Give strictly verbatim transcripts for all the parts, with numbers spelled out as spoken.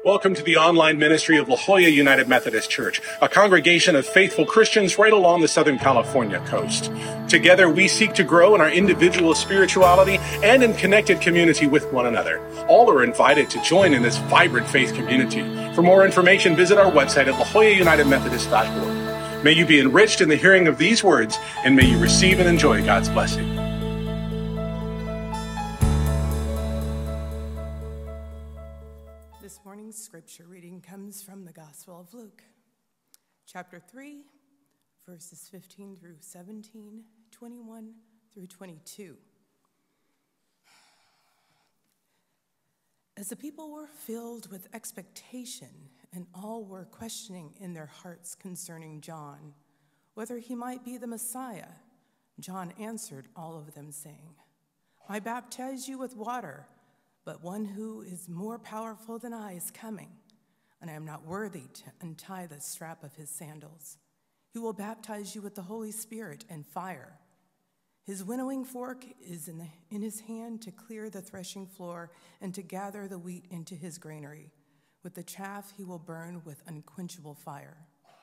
Welcome to the online ministry of La Jolla United Methodist Church, a congregation of faithful Christians right along the Southern California coast. Together, we seek to grow in our individual spirituality and in connected community with one another. All are invited to join in this vibrant faith community. For more information, visit our website at la jolla united methodist dot org. May you be enriched in the hearing of these words, and may you receive and enjoy God's blessing. This morning's scripture reading comes from the Gospel of Luke, chapter three, verses fifteen through seventeen, twenty-one through twenty-two. As the people were filled with expectation, and all were questioning in their hearts concerning John, whether he might be the Messiah, John answered all of them, saying, I baptize you with water, but one who is more powerful than I is coming, and I am not worthy to untie the strap of his sandals. He will baptize you with the Holy Spirit and fire. His winnowing fork is in, the, in his hand to clear the threshing floor and to gather the wheat into his granary. With the chaff he will burn with unquenchable fire.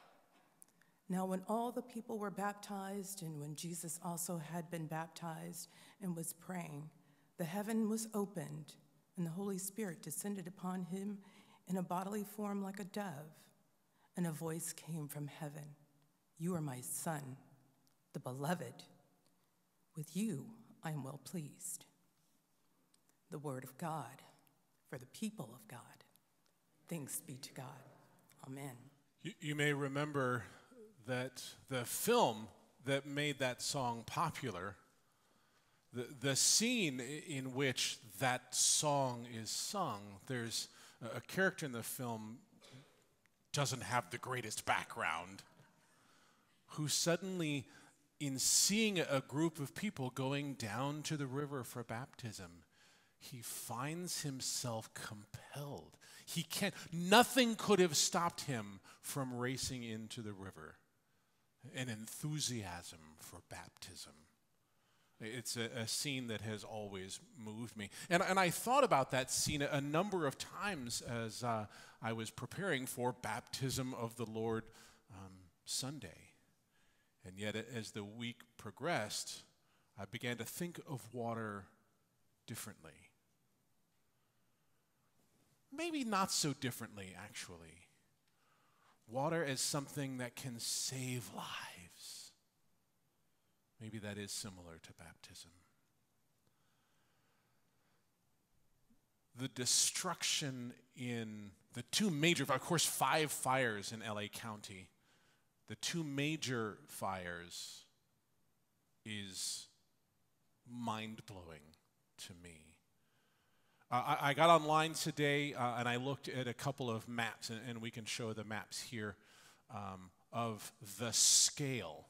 Now when all the people were baptized, and when Jesus also had been baptized and was praying, the heaven was opened, and the Holy Spirit descended upon him in a bodily form like a dove. And a voice came from heaven, You are my Son, the beloved. With you I am well pleased. The word of God for the people of God. Thanks be to God. Amen. You, you may remember that the film that made that song popular, the, the scene in which that song is sung, there's a, a character in the film doesn't have the greatest background, who suddenly, in seeing a group of people going down to the river for baptism, he finds himself compelled. He can't, nothing could have stopped him from racing into the river. An enthusiasm for baptism. It's a, a scene that has always moved me. And, and I thought about that scene a, a number of times as uh, I was preparing for Baptism of the Lord um, Sunday. And yet, as the week progressed, I began to think of water differently. Maybe not so differently, actually. Water as something that can save lives. Maybe that is similar to baptism. The destruction in the two major, of course, five fires in L A County. The two major fires is mind-blowing to me. Uh, I, I got online today uh, and I looked at a couple of maps, and, and we can show the maps here, um, of the scale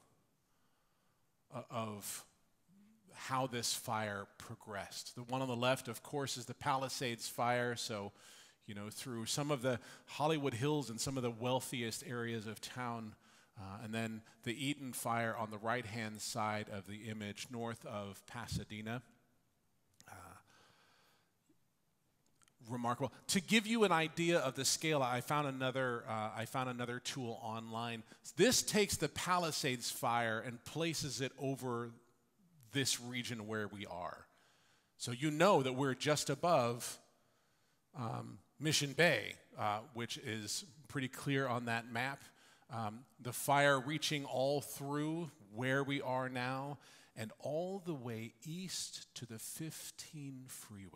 of how this fire progressed. The one on the left, of course, is the Palisades fire. So, you know, through some of the Hollywood Hills and some of the wealthiest areas of town. Uh, and then the Eaton fire on the right-hand side of the image, north of Pasadena. Uh, remarkable. To give you an idea of the scale, I found another. Uh, I found another tool online. This takes the Palisades fire and places it over this region where we are. So you know that we're just above um, Mission Bay, uh, which is pretty clear on that map. Um, the fire reaching all through where we are now and all the way east to the fifteen freeway.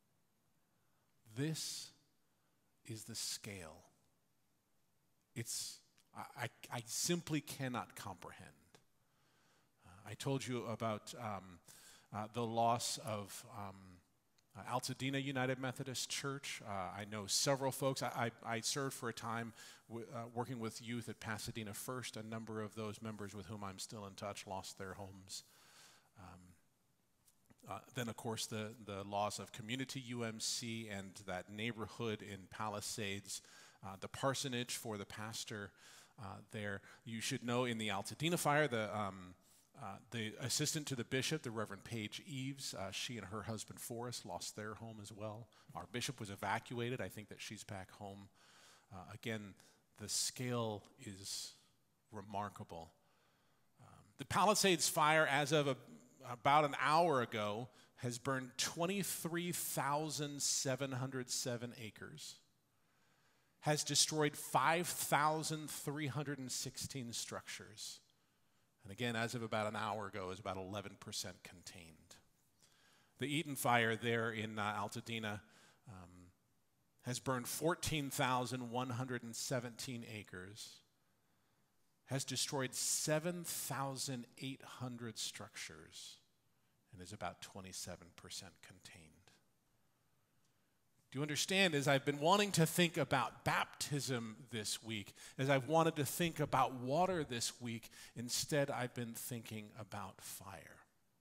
This is the scale. It's, I, I, I simply cannot comprehend. Uh, I told you about um, uh, the loss of um, uh, Altadena United Methodist Church. Uh, I know several folks. I, I, I served for a time w- uh, working with youth at Pasadena First. A number of those members with whom I'm still in touch lost their homes. Um, uh, then, of course, the, the loss of Community U M C and that neighborhood in Palisades, uh, the parsonage for the pastor uh, there. You should know in the Altadena fire, the um, Uh, the assistant to the bishop, the Reverend Paige Eves, uh, she and her husband Forrest lost their home as well. Our bishop was evacuated. I think that she's back home. Uh, again, the scale is remarkable. Um, the Palisades fire, as of a, about an hour ago, has burned twenty-three thousand seven hundred seven acres, has destroyed five thousand three hundred sixteen structures. And again, as of about an hour ago, is about eleven percent contained. The Eaton fire there in uh, Altadena um, has burned fourteen thousand one hundred seventeen acres, has destroyed seven thousand eight hundred structures, and is about twenty-seven percent contained. Do you understand, as I've been wanting to think about baptism this week, as I've wanted to think about water this week, instead I've been thinking about fire.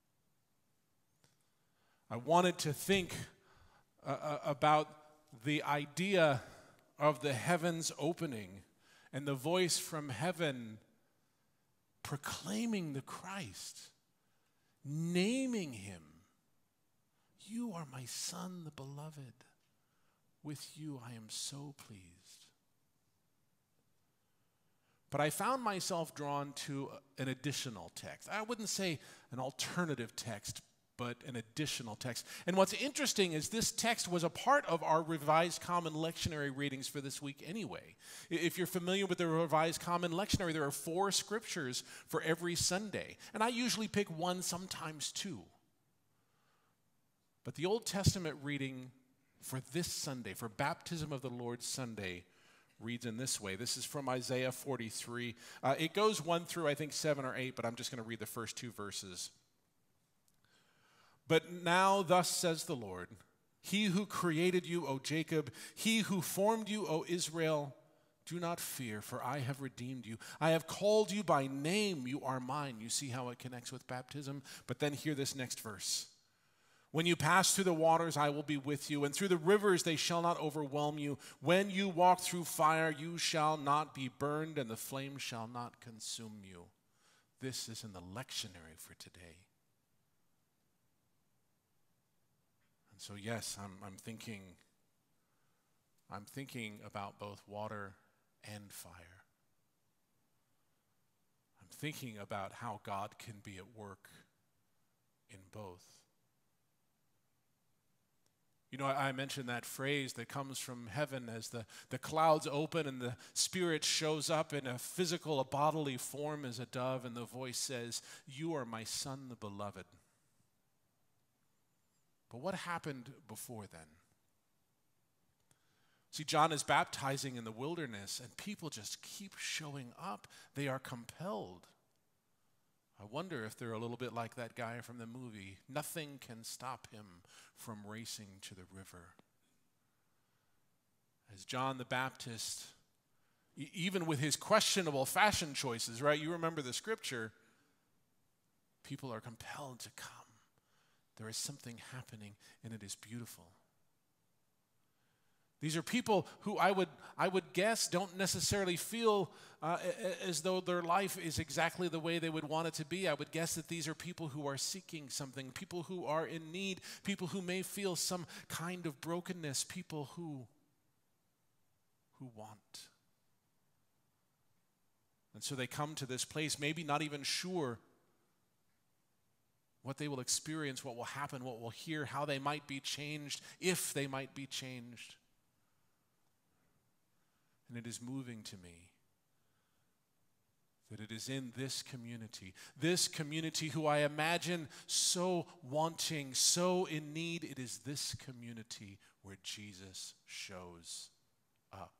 I wanted to think uh, about the idea of the heavens opening and the voice from heaven proclaiming the Christ, naming him. You are my Son, the beloved. With you I am so pleased. But I found myself drawn to an additional text. I wouldn't say an alternative text, but an additional text. And what's interesting is this text was a part of our Revised Common Lectionary readings for this week anyway. If you're familiar with the Revised Common Lectionary, there are four scriptures for every Sunday. And I usually pick one, sometimes two. But the Old Testament reading for this Sunday, for Baptism of the Lord Sunday, reads in this way. This is from Isaiah forty-three. Uh, it goes one through, I think, seven or eight, but I'm just going to read the first two verses. But now thus says the Lord, he who created you, O Jacob, he who formed you, O Israel, do not fear, for I have redeemed you. I have called you by name, you are mine. You see how it connects with baptism? But then hear this next verse. When you pass through the waters, I will be with you, and through the rivers they shall not overwhelm you. When you walk through fire, you shall not be burned, and the flame shall not consume you. This is in the lectionary for today. And so, yes, I'm, I'm thinking, I'm thinking about both water and fire. I'm thinking about how God can be at work in both. You know, I mentioned that phrase that comes from heaven as the, the clouds open and the Spirit shows up in a physical, a bodily form as a dove, and the voice says, you are my Son, the beloved. But what happened before then? See, John is baptizing in the wilderness, and people just keep showing up. They are compelled. I wonder if they're a little bit like that guy from the movie. Nothing can stop him from racing to the river. As John the Baptist, e- even with his questionable fashion choices, right? You remember the scripture. People are compelled to come. There is something happening, and it is beautiful. These are people who I would I would guess don't necessarily feel uh, as though their life is exactly the way they would want it to be. I would guess that these are people who are seeking something, people who are in need, people who may feel some kind of brokenness, people who, who want. And so they come to this place, maybe not even sure what they will experience, what will happen, what will hear, how they might be changed, if they might be changed. And it is moving to me that it is in this community, this community who I imagine so wanting, so in need, it is this community where Jesus shows up.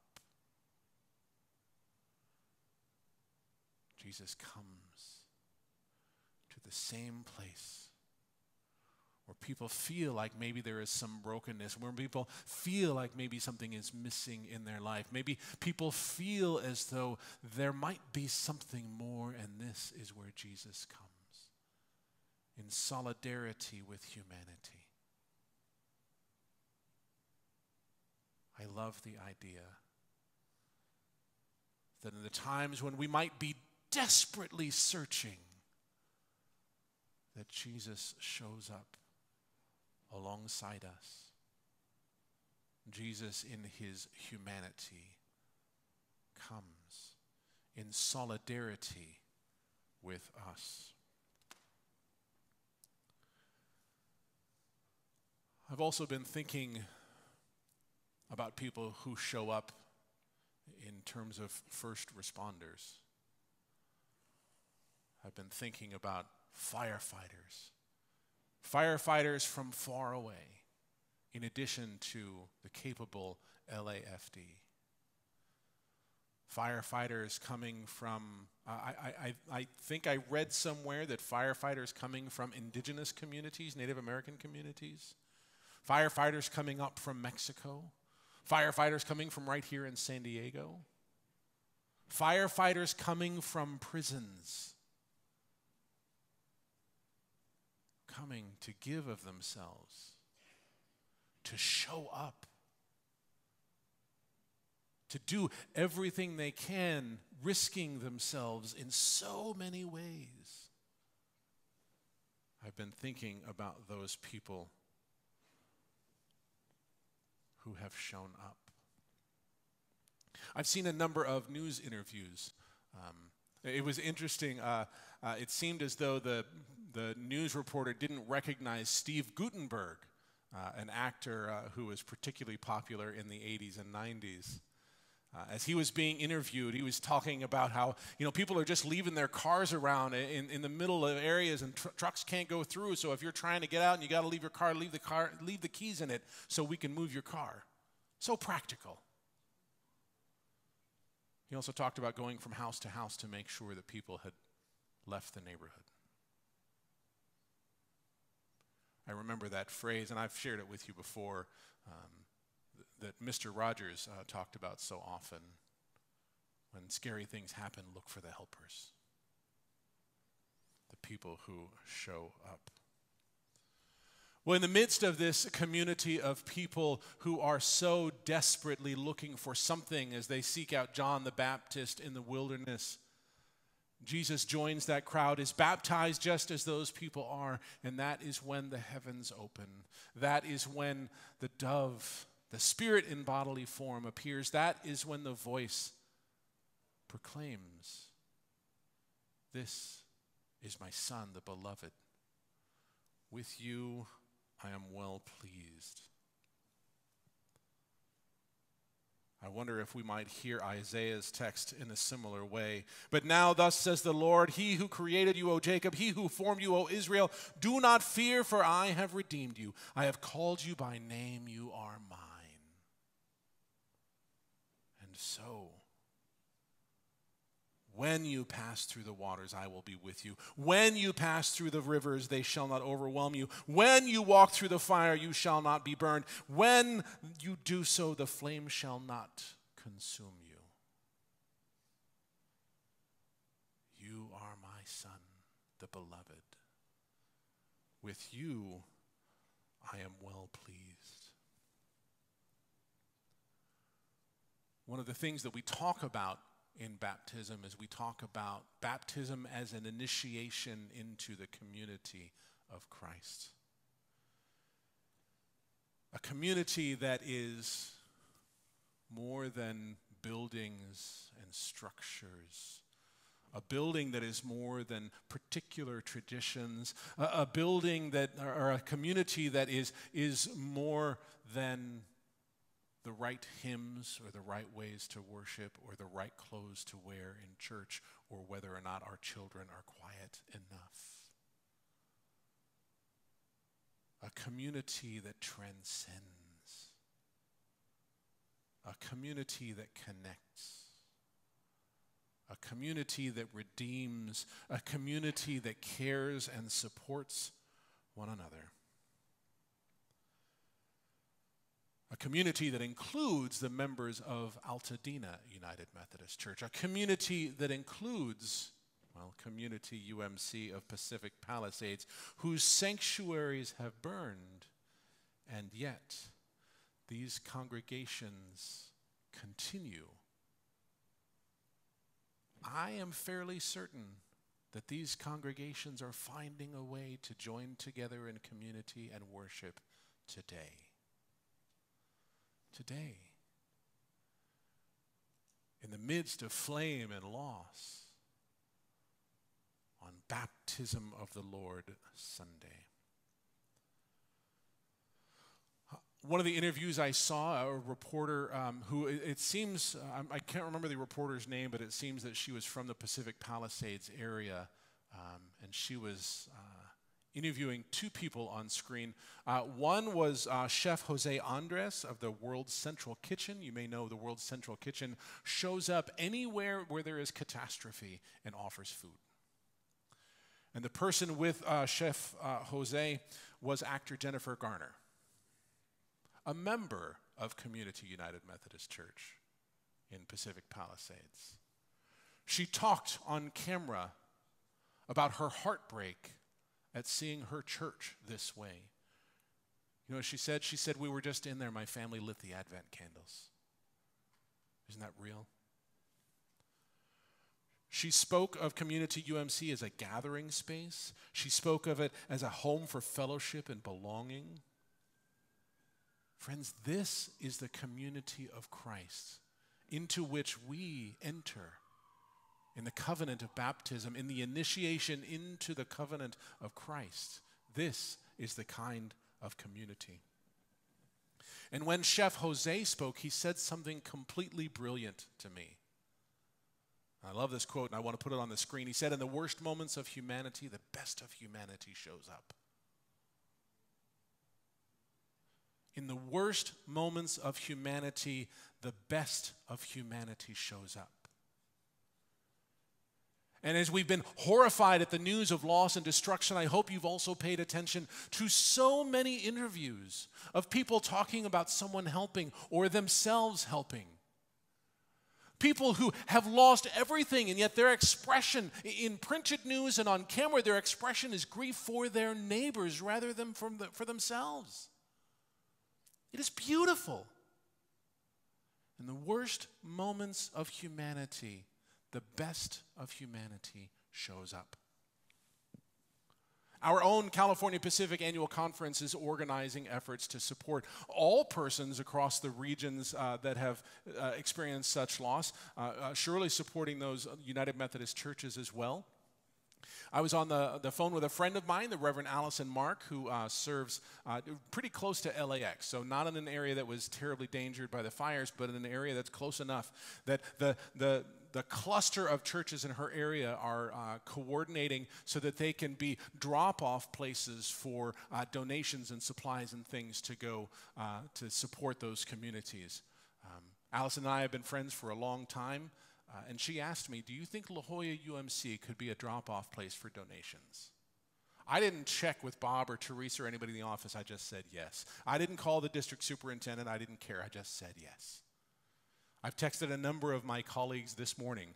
Jesus comes to the same place where people feel like maybe there is some brokenness, where people feel like maybe something is missing in their life. Maybe people feel as though there might be something more, and this is where Jesus comes, in solidarity with humanity. I love the idea that in the times when we might be desperately searching, that Jesus shows up alongside us. Jesus in his humanity comes in solidarity with us. I've also been thinking about people who show up in terms of first responders. I've been thinking about firefighters. Firefighters from far away, in addition to the capable L A F D. Firefighters coming from, uh, I, I, I think I read somewhere that firefighters coming from indigenous communities, Native American communities. Firefighters coming up from Mexico. Firefighters coming from right here in San Diego. Firefighters coming from prisons. Coming to give of themselves. To show up. To do everything they can, risking themselves in so many ways. I've been thinking about those people who have shown up. I've seen a number of news interviews. Um, it was interesting. Uh, uh, it seemed as though the, the news reporter didn't recognize Steve Guttenberg, uh, an actor uh, who was particularly popular in the eighties and nineties. Uh, as he was being interviewed, he was talking about how, you know, people are just leaving their cars around in, in the middle of areas and tr- trucks can't go through. So if you're trying to get out and you got to leave your car, leave the car, leave the keys in it so we can move your car. So practical. He also talked about going from house to house to make sure that people had left the neighborhood. I remember that phrase, and I've shared it with you before, um, that Mister Rogers uh, talked about so often. When scary things happen, look for the helpers. The people who show up. Well, in the midst of this community of people who are so desperately looking for something as they seek out John the Baptist in the wilderness, Jesus joins that crowd, is baptized just as those people are, and that is when the heavens open. That is when the dove, the Spirit in bodily form, appears. That is when the voice proclaims, "This is my Son, the beloved. With you I am well pleased." I wonder if we might hear Isaiah's text in a similar way. But now thus says the Lord, He who created you, O Jacob, He who formed you, O Israel, do not fear, for I have redeemed you. I have called you by name, you are mine. And so, when you pass through the waters, I will be with you. When you pass through the rivers, they shall not overwhelm you. When you walk through the fire, you shall not be burned. When you do so, the flame shall not consume you. You are my Son, the beloved. With you, I am well pleased. One of the things that we talk about in baptism is we talk about baptism as an initiation into the community of Christ. A community that is more than buildings and structures. A building that is more than particular traditions. A, a building that, or a community that is, is more than the right hymns or the right ways to worship or the right clothes to wear in church or whether or not our children are quiet enough. A community that transcends. A community that connects. A community that redeems. A community that cares and supports one another. A community that includes the members of Altadena United Methodist Church. A community that includes, well, Community U M C of Pacific Palisades, whose sanctuaries have burned, and yet these congregations continue. I am fairly certain that these congregations are finding a way to join together in community and worship today. Today. In the midst of flame and loss, on Baptism of the Lord Sunday. One of the interviews I saw, a reporter um, who, it, it seems, uh, I can't remember the reporter's name, but it seems that she was from the Pacific Palisades area, um, and she was uh, interviewing two people on screen. Uh, one was uh, Chef Jose Andres of the World Central Kitchen. You may know the World Central Kitchen shows up anywhere where there is catastrophe and offers food. And the person with uh, Chef uh, Jose was actor Jennifer Garner, a member of Community United Methodist Church in Pacific Palisades. She talked on camera about her heartbreak at seeing her church this way. You know what she said? She said, "We were just in there, my family lit the Advent candles." Isn't that real? She spoke of Community U M C as a gathering space. She spoke of it as a home for fellowship and belonging. Friends, this is the community of Christ into which we enter in the covenant of baptism, in the initiation into the covenant of Christ. This is the kind of community. And when Chef Jose spoke, he said something completely brilliant to me. I love this quote, and I want to put it on the screen. He said, "In the worst moments of humanity, the best of humanity shows up." In the worst moments of humanity, the best of humanity shows up. And as we've been horrified at the news of loss and destruction, I hope you've also paid attention to so many interviews of people talking about someone helping or themselves helping. People who have lost everything, and yet their expression in printed news and on camera, their expression is grief for their neighbors rather than for, the, for themselves. It is beautiful. In the worst moments of humanity, the best of humanity shows up. Our own California Pacific Annual Conference is organizing efforts to support all persons across the regions uh, that have uh, experienced such loss, uh, uh, surely supporting those United Methodist churches as well. I was on the, the phone with a friend of mine, the Reverend Allison Mark, who uh, serves uh, pretty close to L A X, so not in an area that was terribly endangered by the fires, but in an area that's close enough that the, the, the cluster of churches in her area are uh, coordinating so that they can be drop-off places for uh, donations and supplies and things to go uh, to support those communities. Um, Allison and I have been friends for a long time. Uh, and she asked me, "Do you think La Jolla U M C could be a drop-off place for donations?" I didn't check with Bob or Teresa or anybody in the office. I just said yes. I didn't call the district superintendent. I didn't care. I just said yes. I've texted a number of my colleagues this morning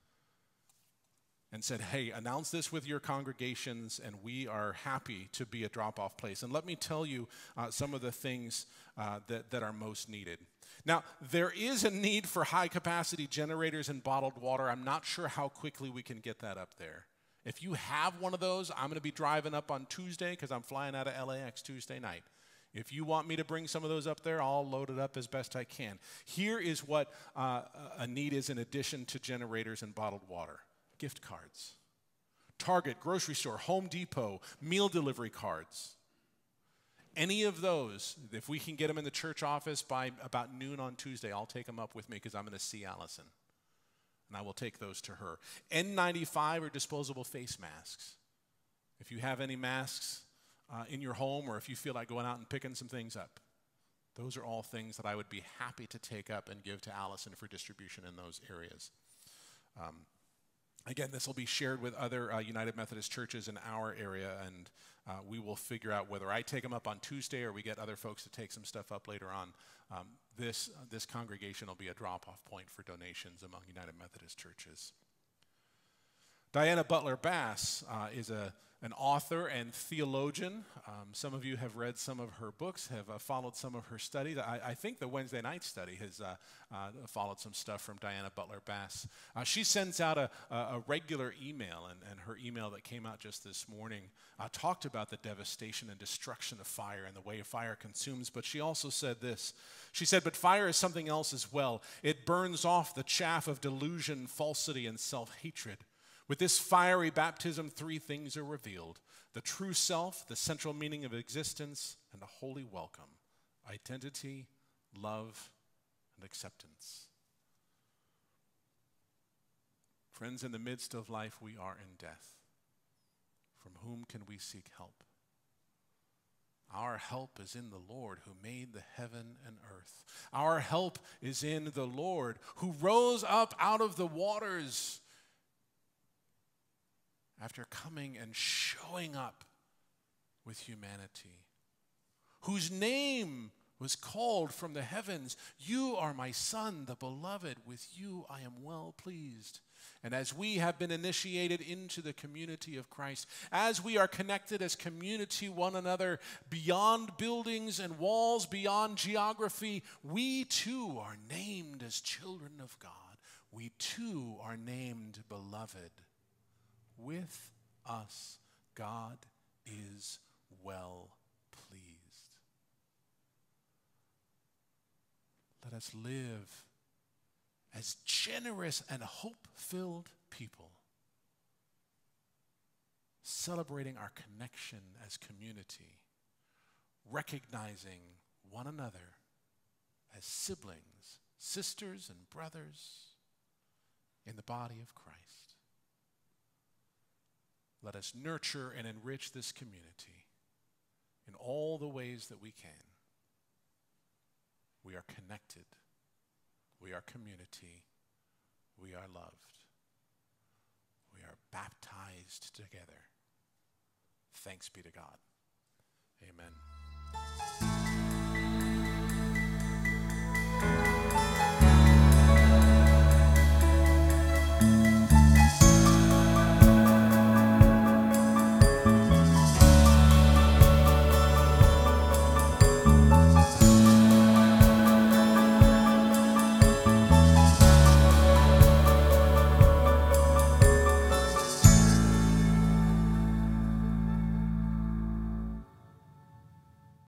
and said, "Hey, announce this with your congregations, and we are happy to be a drop-off place." And let me tell you uh, some of the things uh, that, that are most needed. Now, there is a need for high-capacity generators and bottled water. I'm not sure how quickly we can get that up there. If you have one of those, I'm going to be driving up on Tuesday because I'm flying out of L A X Tuesday night. If you want me to bring some of those up there, I'll load it up as best I can. Here is what uh, a need is in addition to generators and bottled water. Gift cards. Target, grocery store, Home Depot, meal delivery cards. Any of those, if we can get them in the church office by about noon on Tuesday, I'll take them up with me because I'm going to see Allison. And I will take those to her. N ninety-five or disposable face masks. If you have any masks uh, in your home, or if you feel like going out and picking some things up, those are all things that I would be happy to take up and give to Allison for distribution in those areas. Um, again, this will be shared with other uh, United Methodist churches in our area, and uh, we will figure out whether I take them up on Tuesday or we get other folks to take some stuff up later on. Um, this, uh, this congregation will be a drop-off point for donations among United Methodist churches. Diana Butler Bass uh, is a, an author and theologian. Um, some of you have read some of her books, have uh, followed some of her studies. I, I think the Wednesday night study has uh, uh, followed some stuff from Diana Butler Bass. Uh, she sends out a, a, a regular email, and, and her email that came out just this morning uh, talked about the devastation and destruction of fire and the way fire consumes, but she also said this. She said, but fire is something else as well. It burns off the chaff of delusion, falsity, and self-hatred. With this fiery baptism, three things are revealed: the true self, the central meaning of existence, and a holy welcome: identity, love, and acceptance. Friends, in the midst of life, we are in death. From whom can we seek help? Our help is in the Lord who made the heaven and earth. Our help is in the Lord who rose up out of the waters after coming and showing up with humanity, whose name was called from the heavens, you are my Son, the beloved, with you I am well pleased. And as we have been initiated into the community of Christ, as we are connected as community one another, beyond buildings and walls, beyond geography, we too are named as children of God. We too are named beloved. With us, God is well pleased. Let us live as generous and hope-filled people, celebrating our connection as community, recognizing one another as siblings, sisters and brothers in the body of Christ. Let us nurture and enrich this community in all the ways that we can. We are connected. We are community. We are loved. We are baptized together. Thanks be to God. Amen.